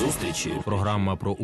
Зустрічі. Програма про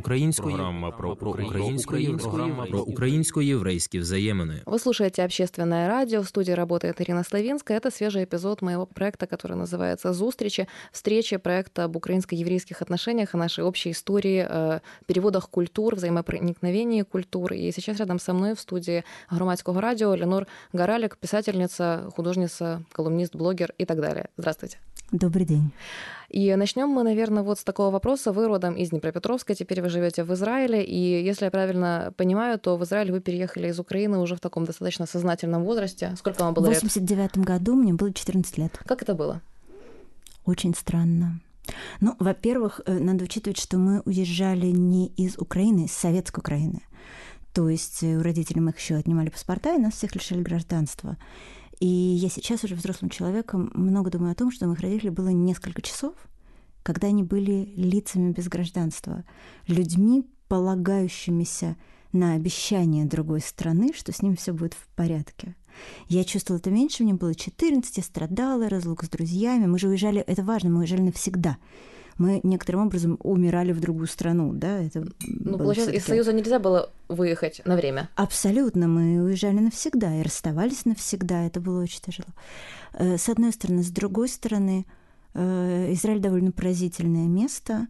українсько-єврейські взаємини. Вы слушаете «Общественное радио». В студии работает Ирина Славинская. Это свежий эпизод моего проекта, который называется «Зустрічі». Встречи, проекта об украинско-еврейских отношениях, о нашей общей истории, переводах культур, взаимопроникновении культур. И сейчас рядом со мной в студии Громадського радио Ленор Горалик, писательница, художница, колумнист, блогер и так далее. Здравствуйте. Добрый день. И начнем мы, наверное, вот с такого вопроса. Вы родом из Днепропетровска, теперь вы живете в Израиле, и если я правильно понимаю, то в Израиль вы переехали из Украины уже в таком достаточно сознательном возрасте. Сколько вам было лет? В 89 году мне было 14 лет. Как это было? Очень странно. Ну, во-первых, надо учитывать, что мы уезжали не из Украины, из советской Украины. То есть у родителей мы еще отнимали паспорта, и нас всех лишили гражданства. И я сейчас уже взрослым человеком много думаю о том, что у моих родителей было несколько часов, когда они были лицами без гражданства, людьми, полагающимися на обещание другой страны, что с ним все будет в порядке. Я чувствовала это меньше, мне было 14, я страдала, разлука с друзьями. Мы же уезжали, это важно, мы уезжали навсегда. Мы некоторым образом умирали в другую страну, да? Это получается, из Союза нельзя было выехать на время? Абсолютно, мы уезжали навсегда и расставались навсегда, это было очень тяжело. С одной стороны. С другой стороны, Израиль довольно поразительное место,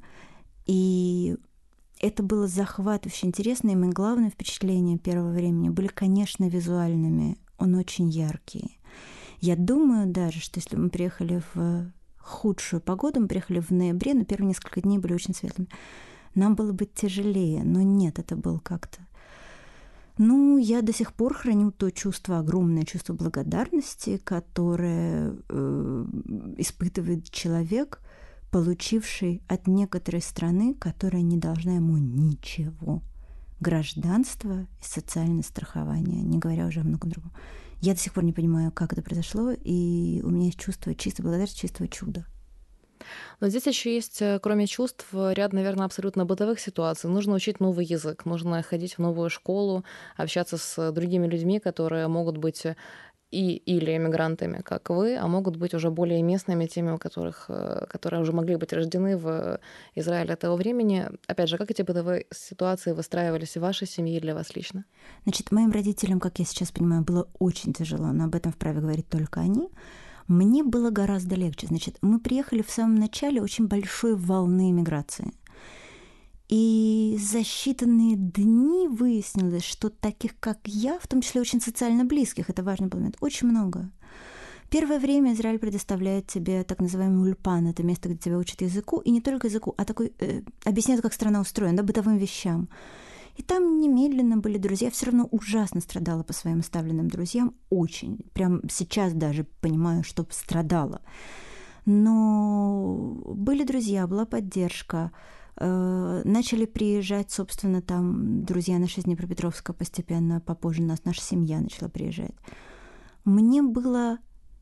и это было захватывающе интересно, и мои главные впечатления первого времени были, конечно, визуальными, он очень яркий. Я думаю даже, что если бы мы приехали в худшую погоду, мы приехали в ноябре, но первые несколько дней были очень светлыми, нам было бы тяжелее, но нет, это было как-то... Ну, я до сих пор храню то чувство, огромное чувство благодарности, которое испытывает человек, получивший от некоторой страны, которая не должна ему ничего. Гражданство и социальное страхование, не говоря уже о многом другом. Я до сих пор не понимаю, как это произошло, и у меня есть чувство чистой благодарности, чувство чуда. Но здесь еще есть, кроме чувств, ряд, наверное, абсолютно бытовых ситуаций. Нужно учить новый язык, нужно ходить в новую школу, общаться с другими людьми, которые могут быть или эмигрантами, как вы, а могут быть уже более местными, теми, которые уже могли быть рождены в Израиле того времени. Опять же, как эти бытовые ситуации выстраивались в вашей семье и для вас лично? Значит, моим родителям, как я сейчас понимаю, было очень тяжело, но об этом вправе говорить только они. Мне было гораздо легче. Значит, мы приехали в самом начале очень большой волны эмиграции. И за считанные дни выяснилось, что таких, как я, в том числе очень социально близких, это важный момент, очень много. Первое время Израиль предоставляет тебе так называемый ульпан, это место, где тебя учат языку, и не только языку, а такой объясняют, как страна устроена, да, бытовым вещам. И там немедленно были друзья. Я все равно ужасно страдала по своим оставленным друзьям, очень. Прям сейчас даже понимаю, что страдала. Но были друзья, была поддержка. Начали приезжать, собственно, там друзья наши из Днепропетровска постепенно, попозже наша семья начала приезжать. Мне было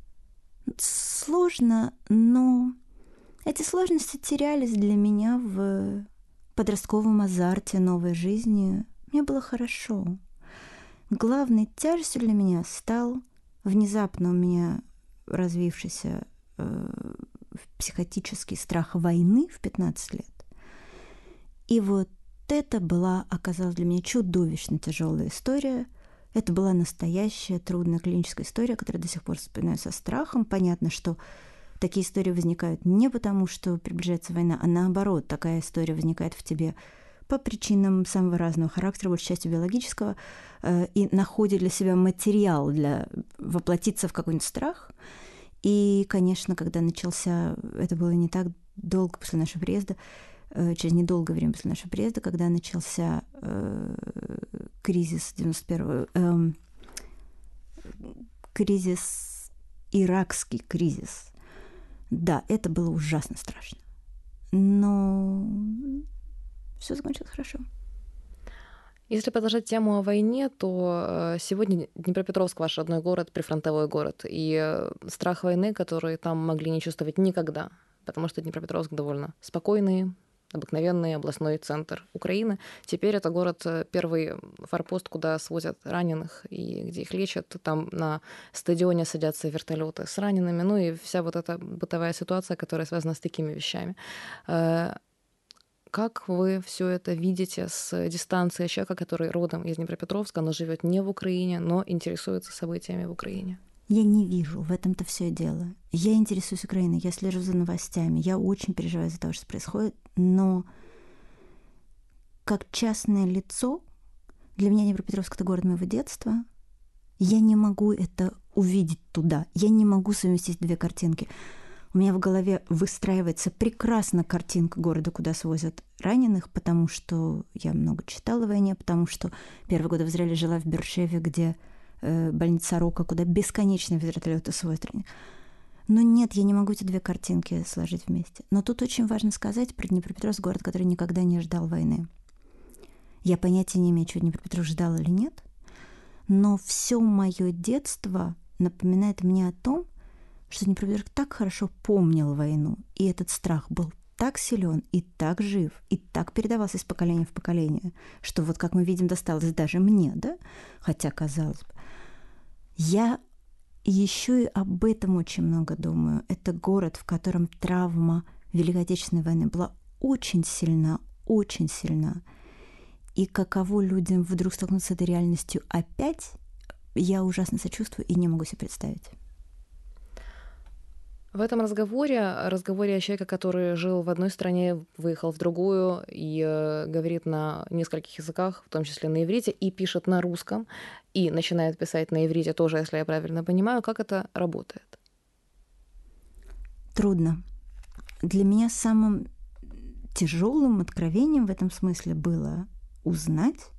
сложно, но эти сложности терялись для меня в подростковом азарте новой жизни. Мне было хорошо. Главной тяжестью для меня стал внезапно у меня развившийся психотический страх войны в 15 лет. И вот это оказалась для меня чудовищно тяжелая история. Это была настоящая трудная клиническая история, которую до сих пор вспоминаю со страхом. Понятно, что такие истории возникают не потому, что приближается война, а наоборот, такая история возникает в тебе по причинам самого разного характера, большей частью биологического, и находит для себя материал для воплотиться в какой-нибудь страх. И, конечно, когда начался, это было не так долго после нашего приезда, через недолгое время после нашего приезда, когда начался кризис 91-го, иракский кризис. Да, это было ужасно страшно. Но все закончилось хорошо. Если продолжать тему о войне, то сегодня Днепропетровск ваш родной город, прифронтовой город, и страх войны, который там могли не чувствовать никогда, потому что Днепропетровск довольно спокойный, обыкновенный областной центр Украины. Теперь это город, первый форпост, куда свозят раненых и где их лечат. Там на стадионе садятся вертолеты с ранеными. Ну и вся вот эта бытовая ситуация, которая связана с такими вещами. Как вы все это видите с дистанции человека, который родом из Днепропетровска, но живет не в Украине, но интересуется событиями в Украине? Я не вижу, в этом-то все дело. Я интересуюсь Украиной, я слежу за новостями, я очень переживаю за то, что происходит, но как частное лицо, для меня Днепропетровск — это город моего детства, я не могу это увидеть туда, я не могу совместить две картинки. У меня в голове выстраивается прекрасно картинка города, куда свозят раненых, потому что я много читала о войне, потому что первые годы в Израиле жила в Бершеве, где больница Рока, куда бесконечно вертолеты свозят раненых. Но нет, я не могу эти две картинки сложить вместе. Но тут очень важно сказать про Днепропетровск, город, который никогда не ждал войны. Я понятия не имею, что Днепропетровск ждал или нет, но все мое детство напоминает мне о том, что Днепропетровск так хорошо помнил войну, и этот страх был так силен и так жив, и так передавался из поколения в поколение, что вот, как мы видим, досталось даже мне, да? Хотя, казалось бы. Я еще и об этом очень много думаю. Это город, в котором травма Великой Отечественной войны была очень сильна, очень сильна. И каково людям вдруг столкнуться с этой реальностью опять, я ужасно сочувствую и не могу себе представить. В этом разговоре о человеке, который жил в одной стране, выехал в другую и говорит на нескольких языках, в том числе на иврите, и пишет на русском, и начинает писать на иврите тоже, если я правильно понимаю, как это работает? Трудно. Для меня самым тяжелым откровением в этом смысле было узнать,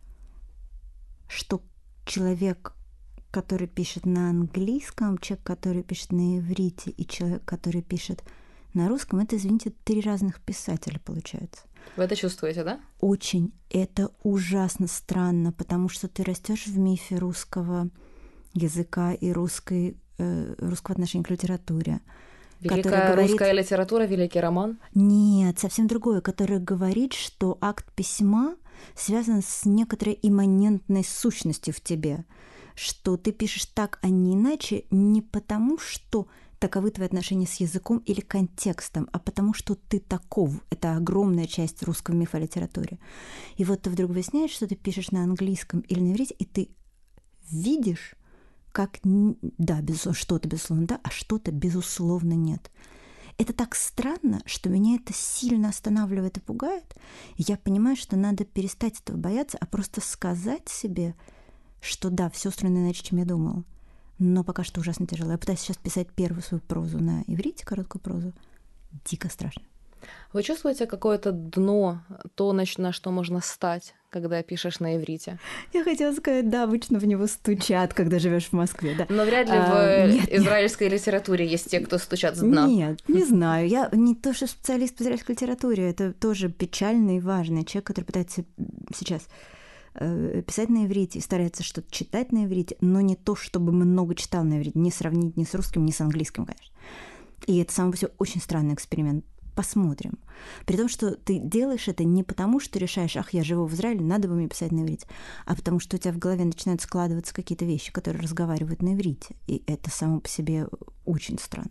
что человек, который пишет на английском, человек, который пишет на иврите, и человек, который пишет на русском, это, извините, 3 разных писателя получается. Вы это чувствуете, да? Очень. Это ужасно странно, потому что ты растешь в мифе русского языка и русского отношения к литературе. Великая русская литература, великий роман? Нет, совсем другое, которое говорит, что акт письма связан с некоторой имманентной сущностью в тебе, что ты пишешь так, а не иначе, не потому, что таковы твои отношения с языком или контекстом, а потому, что ты таков. Это огромная часть русского мифа о литературе. И вот ты вдруг выясняешь, что ты пишешь на английском или на иврите, и ты видишь, как, да, безусловно, что-то, безусловно, да, а что-то, безусловно, нет. Это так странно, что меня это сильно останавливает и пугает. И я понимаю, что надо перестать этого бояться, а просто сказать себе, что да, все устроено иначе, чем я думала. Но пока что ужасно тяжело. Я пытаюсь сейчас писать первую свою прозу на иврите, короткую прозу. Дико страшно. Вы чувствуете какое-то дно, то, на что можно стать, когда пишешь на иврите? Я хотела сказать, да, обычно в него стучат, когда живешь в Москве, да. Но вряд ли в израильской литературе есть те, кто стучат с дна. Нет, не знаю. Я не то, что специалист по израильской литературе, это тоже печальный и важный человек, который пытается сейчас писать на иврите и старается что-то читать на иврите, но не то, чтобы много читал на иврите, не сравнить ни с русским, ни с английским, конечно. И это сам по себе очень странный эксперимент. Посмотрим. При том, что ты делаешь это не потому, что решаешь, ах, я живу в Израиле, надо бы мне писать на иврите, а потому что у тебя в голове начинают складываться какие-то вещи, которые разговаривают на иврите. И это само по себе очень странно.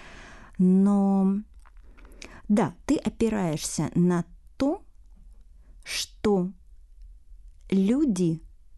Но да, ты опираешься на то, что люди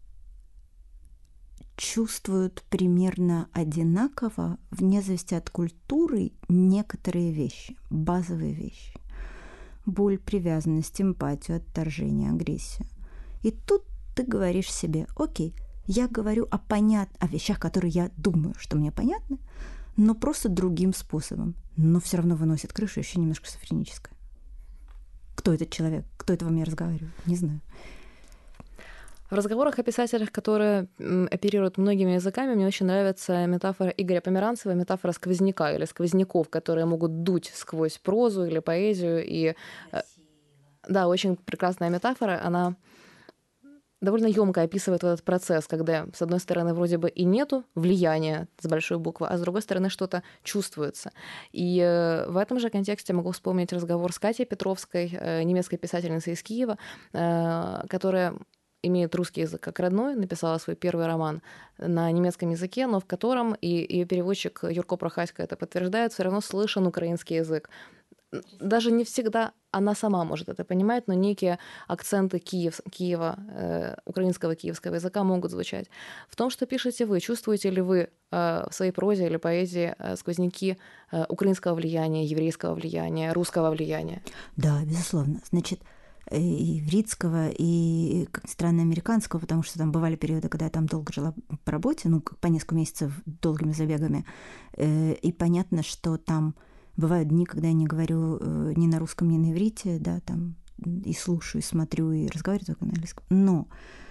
чувствуют примерно одинаково, вне зависимости от культуры, некоторые вещи, базовые вещи. Боль, привязанность, эмпатию, отторжение, агрессию. И тут ты говоришь себе, окей, я говорю о вещах, которые я думаю, что мне понятны, но просто другим способом. Но все равно выносит крышу еще немножко шизофреническое. Кто этот человек? Кто это во мне разговаривает? Не знаю. В разговорах о писателях, которые оперируют многими языками, мне очень нравится метафора Игоря Померанцева, метафора сквозняка или сквозняков, которые могут дуть сквозь прозу или поэзию. И да, очень прекрасная метафора. Она довольно ёмко описывает этот процесс, когда, с одной стороны, вроде бы и нету влияния с большой буквы, а с другой стороны, что-то чувствуется. И в этом же контексте могу вспомнить разговор с Катей Петровской, немецкой писательницей из Киева, которая имеет русский язык как родной, написала свой первый роман на немецком языке, но в котором, и ее переводчик Юрко Прохасько это подтверждает, все равно слышен украинский язык. Даже не всегда она сама может это понимать, но некие акценты Киева, украинского киевского языка могут звучать. В том, что пишете вы, чувствуете ли вы в своей прозе или поэзии сквозняки украинского влияния, еврейского влияния, русского влияния? Да, безусловно. Значит, и ивритского, и, как ни странно, американского, потому что там бывали периоды, когда я там долго жила по работе, ну, по несколько месяцев долгими забегами, и понятно, что там бывают дни, когда я не говорю ни на русском, ни на иврите, да, там и слушаю, и смотрю, и разговариваю только на английском. Но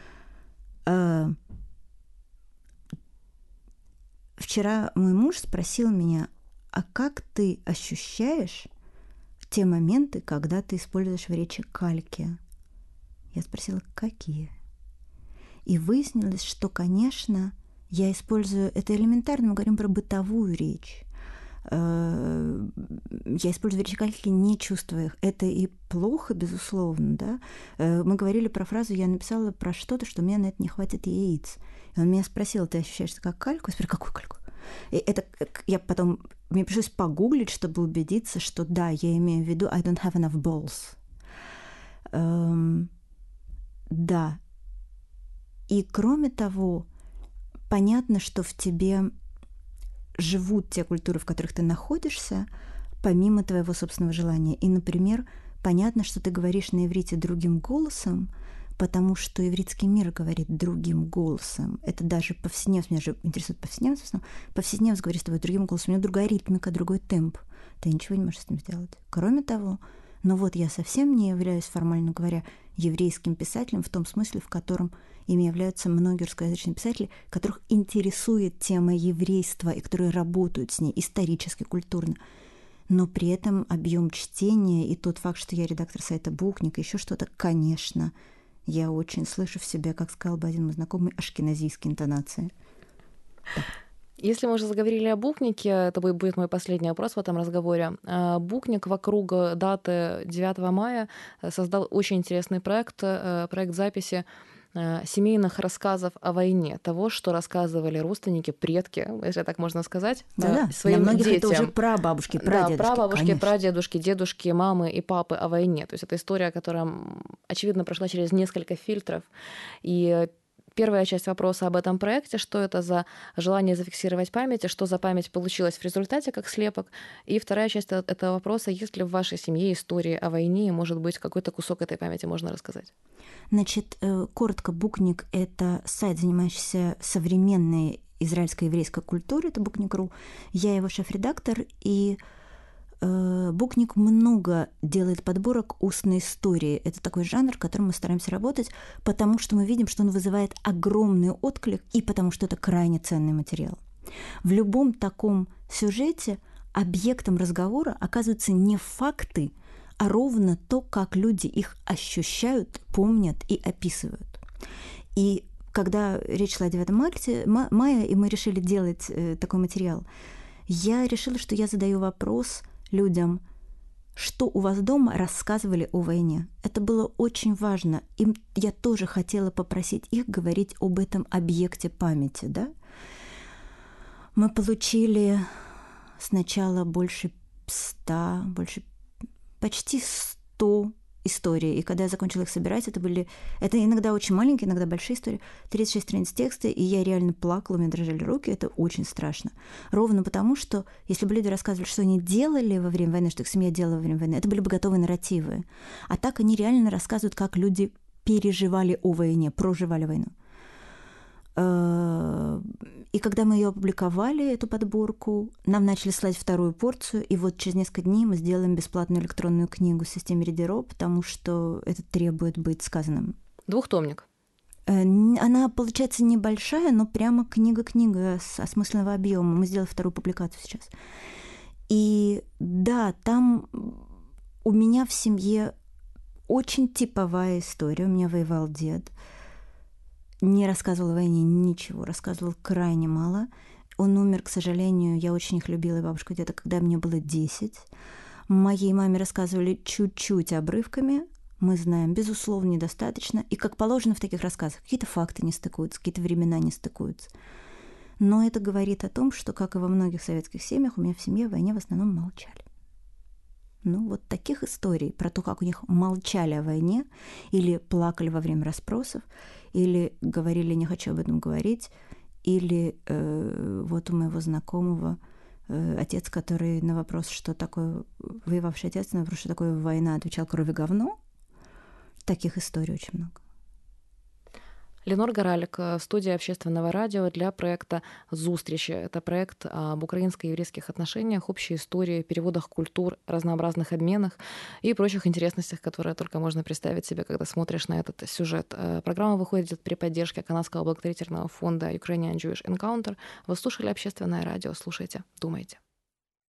вчера мой муж спросил меня, а как ты ощущаешь те моменты, когда ты используешь в речи кальки? Я спросила, какие? И выяснилось, что, конечно, я использую, это элементарно, мы говорим про бытовую речь. Я использую речи кальки, не чувствуя их. Это и плохо, безусловно, да. Мы говорили про фразу, я написала про что-то, что у меня на это не хватит яиц. И он меня спросил, ты ощущаешь как кальку? Я спросила, какую кальку? И это я потом, мне пришлось погуглить, чтобы убедиться, что да, я имею в виду I don't have enough balls. Да. И кроме того, понятно, что в тебе живут те культуры, в которых ты находишься, помимо твоего собственного желания. И, например, понятно, что ты говоришь на иврите другим голосом, потому что ивритский мир говорит другим голосом. Это даже повседневность, меня же интересует повседневность в основном. Повседневность говорит с тобой другим голосом. У него другая ритмика, другой темп. Ты ничего не можешь с ним сделать. Кроме того, ну вот я совсем не являюсь, формально говоря, еврейским писателем в том смысле, в котором ими являются многие русскоязычные писатели, которых интересует тема еврейства и которые работают с ней исторически, культурно. Но при этом объем чтения и тот факт, что я редактор сайта «Букник», и еще что-то, конечно, я очень слышу в себе, как сказал бы один мой знакомый, ашкеназийские интонации. Если мы уже заговорили о Букнике, это будет мой последний вопрос в этом разговоре. Букник вокруг даты 9 мая создал очень интересный проект записи семейных рассказов о войне, того, что рассказывали родственники, предки, если так можно сказать, своим для многих детям. Это уже прабабушки, прадедушки. Да, прабабушки, конечно. Прадедушки, дедушки, мамы и папы о войне. То есть это история, которая, очевидно, прошла через несколько фильтров. И первая часть вопроса об этом проекте, что это за желание зафиксировать память, и что за память получилась в результате, как слепок. И вторая часть этого вопроса, есть ли в вашей семье истории о войне, и, может быть, какой-то кусок этой памяти можно рассказать? Значит, коротко, Букник — это сайт, занимающийся современной израильской еврейской культурой, это Букник.ру. Я его шеф-редактор, и Букник много делает подборок устной истории. Это такой жанр, которым мы стараемся работать, потому что мы видим, что он вызывает огромный отклик, и потому что это крайне ценный материал. В любом таком сюжете объектом разговора оказываются не факты, а ровно то, как люди их ощущают, помнят и описывают. И когда речь шла о 9 мая, и мы решили делать такой материал, я решила, что я задаю вопрос людям, что у вас дома рассказывали о войне. Это было очень важно. И я тоже хотела попросить их говорить об этом объекте памяти. Да? Мы получили сначала почти 100 историй. И когда я закончила их собирать, это иногда очень маленькие, иногда большие истории, 36 страниц текста, и я реально плакала, у меня дрожали руки, это очень страшно. Ровно потому, что если бы люди рассказывали, что они делали во время войны, что их семья делала во время войны, это были бы готовые нарративы. А так они реально рассказывают, как люди переживали о войне, проживали войну. И когда мы ее опубликовали, эту подборку, нам начали слать вторую порцию, и вот через несколько дней мы сделаем бесплатную электронную книгу в системе Reader.ro, потому что это требует быть сказанным. Двухтомник. Она, получается, небольшая, но прямо книга с осмысленного объема. Мы сделали вторую публикацию сейчас. И да, там у меня в семье очень типовая история. У меня воевал дед. Не рассказывал о войне ничего, рассказывал крайне мало. Он умер, к сожалению, я очень их любила, и бабушка где-то, когда мне было 10. Моей маме рассказывали чуть-чуть обрывками, мы знаем, безусловно, недостаточно. И, как положено в таких рассказах, какие-то факты не стыкуются, какие-то времена не стыкуются. Но это говорит о том, что, как и во многих советских семьях, у меня в семье о войне в основном молчали. Ну, вот таких историй про то, как у них молчали о войне, или плакали во время расспросов, или говорили «не хочу об этом говорить», или вот у моего знакомого отец, который на вопрос, что такое воевавший отец, на вопрос, что такое война, отвечал «кровь и говно». Таких историй очень много. Ленор Горалик, студия общественного радио для проекта «Зустрічі». Это проект об украинско-еврейских отношениях, общей истории, переводах культур, разнообразных обменах и прочих интересностях, которые только можно представить себе, когда смотришь на этот сюжет. Программа выходит при поддержке канадского благотворительного фонда Ukrainian Jewish Encounter. Вы слушали общественное радио. Слушайте, думайте.